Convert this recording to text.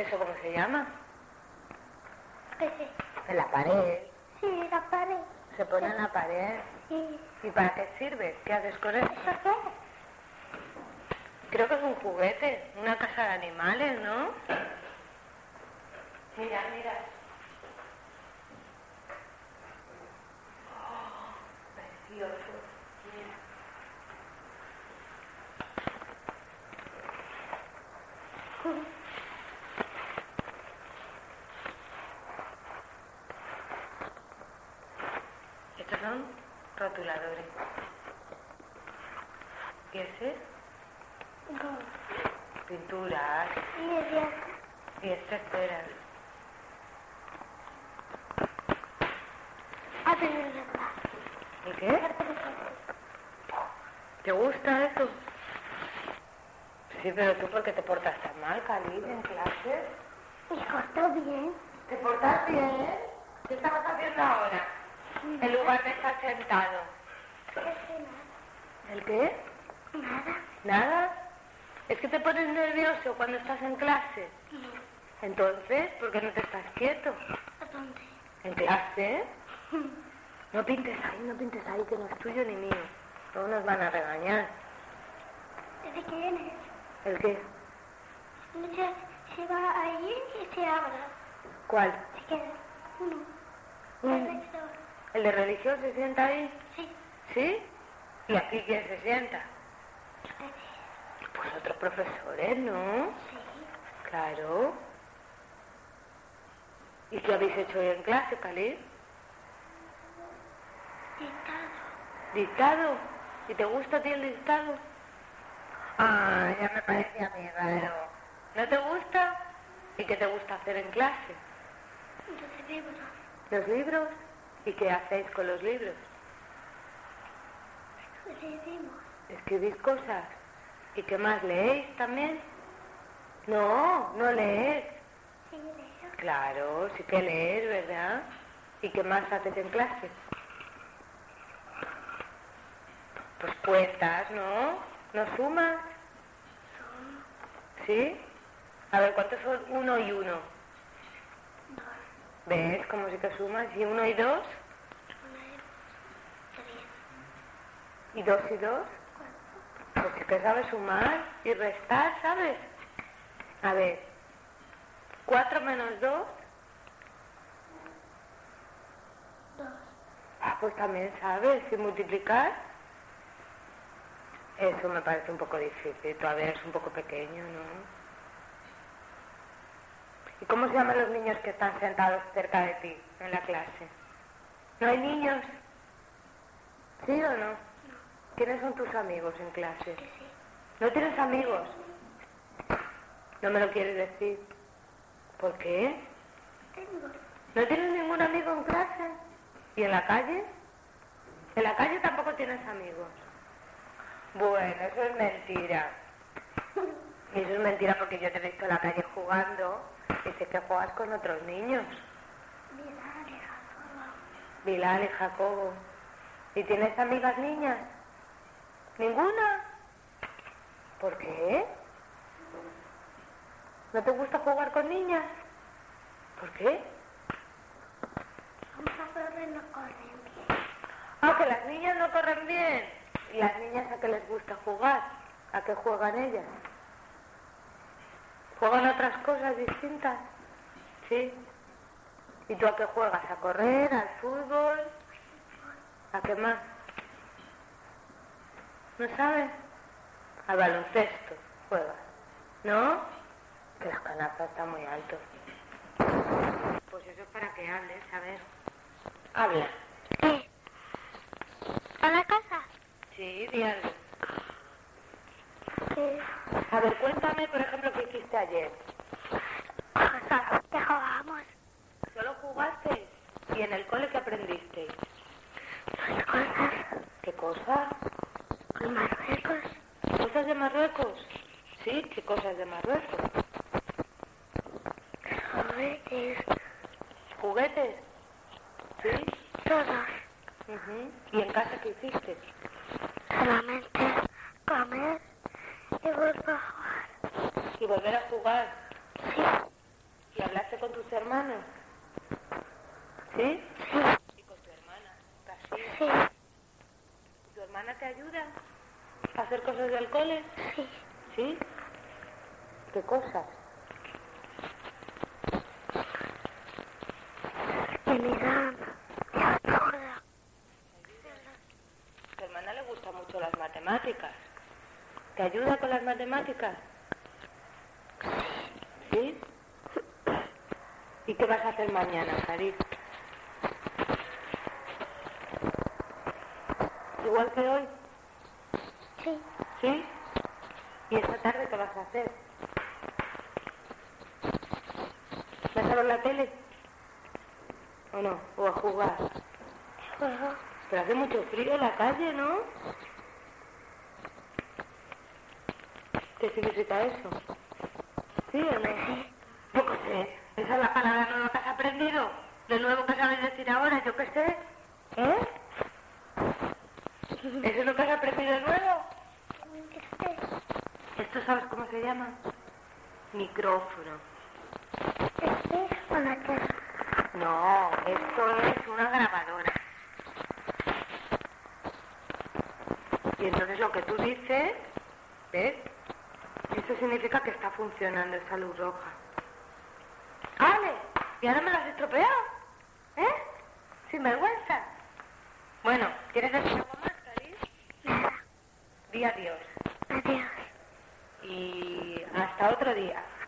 ¿Eso cómo se llama? Ese. En la pared. Sí, la pared. Se pone en la pared. Sí. ¿Y para qué sirve? ¿Qué haces con eso? ¿Eso qué? Creo que es un juguete, una casa de animales, ¿no? Mira, mira. Oh, precioso. Mira. Estos son rotuladores. ¿Y ese? No. Pinturas. Y ese. Y este esferas. Hace mi verdad. ¿Y qué? ¿Te gusta eso? Sí, pero tú ¿por qué te portas tan mal, Cali, en clase? Me cortó bien. ¿Te portas bien? ¿Qué estabas haciendo ahora? En lugar de estar sentado. ¿El qué? Nada. ¿Nada? ¿Es que te pones nervioso cuando estás en clase? No. Entonces, ¿por qué no te estás quieto? ¿A dónde? ¿En clase? No pintes ahí, que no es tuyo ni mío. Luego nos van a regañar. ¿Desde quién es? ¿El qué? Se va ahí y se abra. ¿Cuál? Se queda uno. Mm. El resto. ¿El de religión se sienta ahí? Sí. ¿Sí? ¿Y aquí quién se sienta? Ustedes. Pues otros profesores, ¿no? Sí. Claro. ¿Y qué habéis hecho hoy en clase, Cali? Dictado. ¿Dictado? ¿Y te gusta a ti el dictado? Ah, ya me parece a mí raro. ¿No te gusta? ¿Y qué te gusta hacer en clase? Entonces libros. ¿Los libros? ¿Y qué hacéis con los libros? Leemos. ¿Escribís cosas? ¿Y qué más? ¿Leéis también? No, no lees. Sí, leo. Claro, sí que lees, ¿verdad? ¿Y qué más haces en clase? Pues cuentas, ¿no? ¿No sumas? ¿Sí? A ver, ¿cuántos son 1 y 1? 2. ¿Ves cómo sí que sumas? ¿Y 1 y 2? 1 y 3. ¿Y 2 y 2? 4. Pues sí que sabes sumar y restar, ¿sabes? A ver, 4 menos 2. 2. Ah, pues también sabes. ¿Y multiplicar? Eso me parece un poco difícil. Todavía es un poco pequeño, ¿no? ¿Y cómo se llaman los niños que están sentados cerca de ti en la clase? ¿No hay niños? ¿Sí o no? ¿Quiénes son tus amigos en clase? Que sí. ¿No tienes amigos? ¿No me lo quieres decir? ¿Por qué? Tengo. ¿No tienes ningún amigo en clase? ¿Y en la calle? ¿En la calle tampoco tienes amigos? Bueno, eso es mentira. Y eso es mentira porque yo te he visto en la calle jugando y sé que juegas con otros niños. Bilal y Jacobo. Bilal y Jacobo. ¿Y tienes amigas niñas? ¿Ninguna? ¿Por qué? ¿No te gusta jugar con niñas? ¿Por qué? Vamos a correr, no corren bien. Ah, que las niñas no corren bien. ¿Y las niñas a qué les gusta jugar? ¿A qué juegan ellas? ¿Juegan otras cosas distintas? ¿Sí? ¿Y tú a qué juegas? ¿A correr? ¿Al fútbol? ¿A qué más? ¿No sabes? Al baloncesto juegas. ¿No? Que las canastas están muy altos. Pues eso es para que hables, a ver. Habla. ¿Qué? ¿A la casa? Sí, di algo. Sí. A ver, cuéntame, por ejemplo, qué hiciste ayer. Solo que jugamos. ¿Solo jugaste? ¿Y en el cole qué aprendisteis? Las cosas. ¿Qué cosas? Con Marruecos. ¿Cosas de Marruecos? Sí, ¿qué cosas de Marruecos? Juguetes. ¿Juguetes? ¿Sí? Todos. Ujú. ¿Y en casa qué hiciste? Solamente comer y volver a jugar. ¿Y volver a jugar? Sí. tu hermano? ¿Sí? Sí. ¿Y con tu hermana? ¿Casi? Sí. ¿Tu hermana te ayuda a hacer cosas del cole? Sí. ¿Sí? ¿Qué cosas? Que me dan la gorda. A tu hermana le gustan mucho las matemáticas. ¿Te ayuda con las matemáticas? ¿Sí? ¿Y qué vas a hacer mañana, Cari? ¿Igual que hoy? Sí. ¿Sí? ¿Y esta tarde qué vas a hacer? ¿Vas a ver la tele? ¿O no? ¿O a jugar? Juego. Pero hace mucho frío en la calle, ¿no? ¿Qué significa eso? ¿Sí o no? Sí. Yo qué sé. ¿Esa es la palabra nueva que has aprendido? ¿Lo nuevo que sabes decir ahora? Yo qué sé. ¿Eh? ¿Eso es lo que has aprendido nuevo? ¿Esto sabes cómo se llama? Micrófono. Este es una tela. No, esto es una grabadora. Y entonces lo que tú dices, ¿ves? Eso significa que está funcionando esa luz roja. ¡Ale! ¿Y ahora me lo has estropeado? ¿Eh? Sin vergüenza. Bueno, ¿quieres decir algo más, Cari? Nada. Di adiós. Adiós. Y hasta otro día.